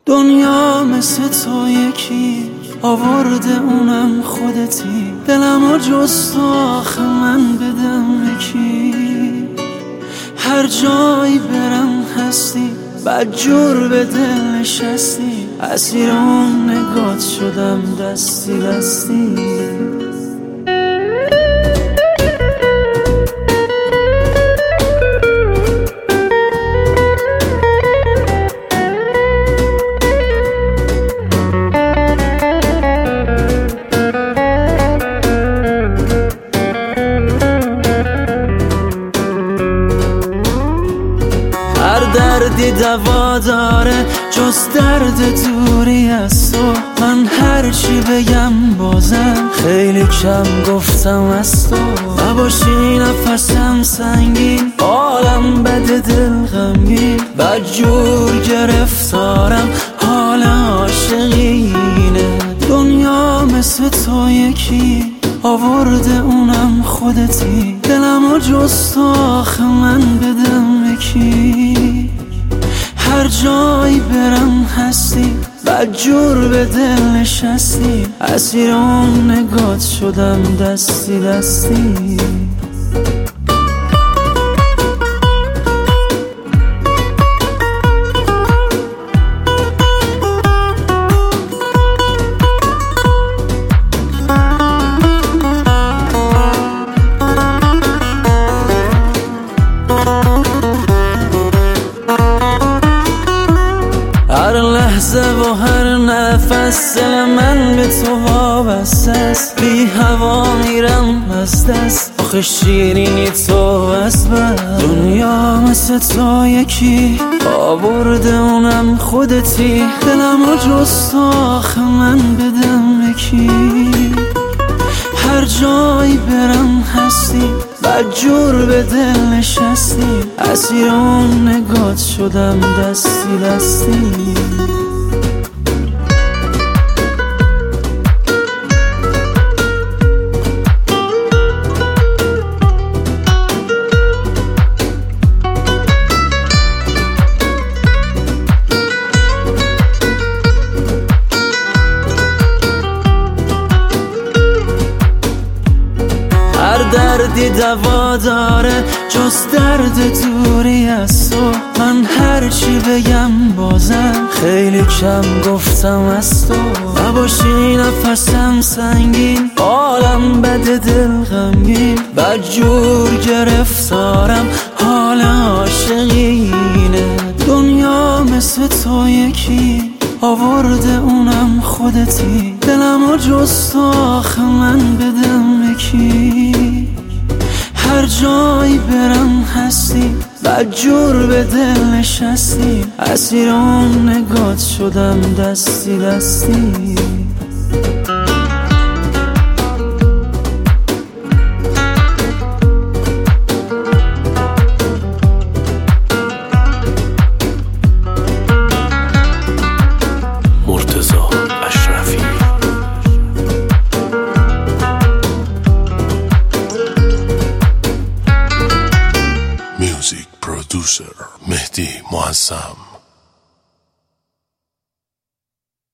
دنیا مثل تو یکی آورده اونم خودتی، دلمو جز تو آخه من بدم یکی. هر جایی برم هستی، بدجور به دل نشستی، اسیر اون نگات شدم دستی دستی. دردی دوا داره جز درد دوری از تو، من هرچی بگم بازم خیلی کم گفتم از تو. نباشی نفسم سنگین، حالم بده دل غمگین، بدجور گرفتارم حال عاشقینه. دنیا مثل تو یکی آورده اونم خودتی، دلمو جز تو آخه من بدم یکی. هر جایی برم هستی، بدجور به دل نشستی، اسیر اون نگات شدم دستی دستی. هر لحظه و هر نفس دل من به تو وابسته است، بی هوا میرم از دست، آخه شیرینی تو از بس. دنیا مثل تو یکی آورده اونم خودتی، دلمو جز تو آخه من بدم یکی. هر جایی برم هستی، بدجور به دل نشستی، اسیر اون نگات شدم دستی دستی. دردی دوا داره جز درد دوری از تو، من هرچی بگم بازم خیلی کم گفتم از تو. نباشی نفسم سنگین، حالم بده دل غمگین، بدجور گرفتارم حال عاشقینه. دنیا مثل تو یکی آورده اونم خودتی، دلمو جز تو آخه من بدم یکی. هر جایی برم هستی، بدجور به دل نشستی، اسیر اون نگات شدم دستی دستی. Producer Mehdi Muazzam.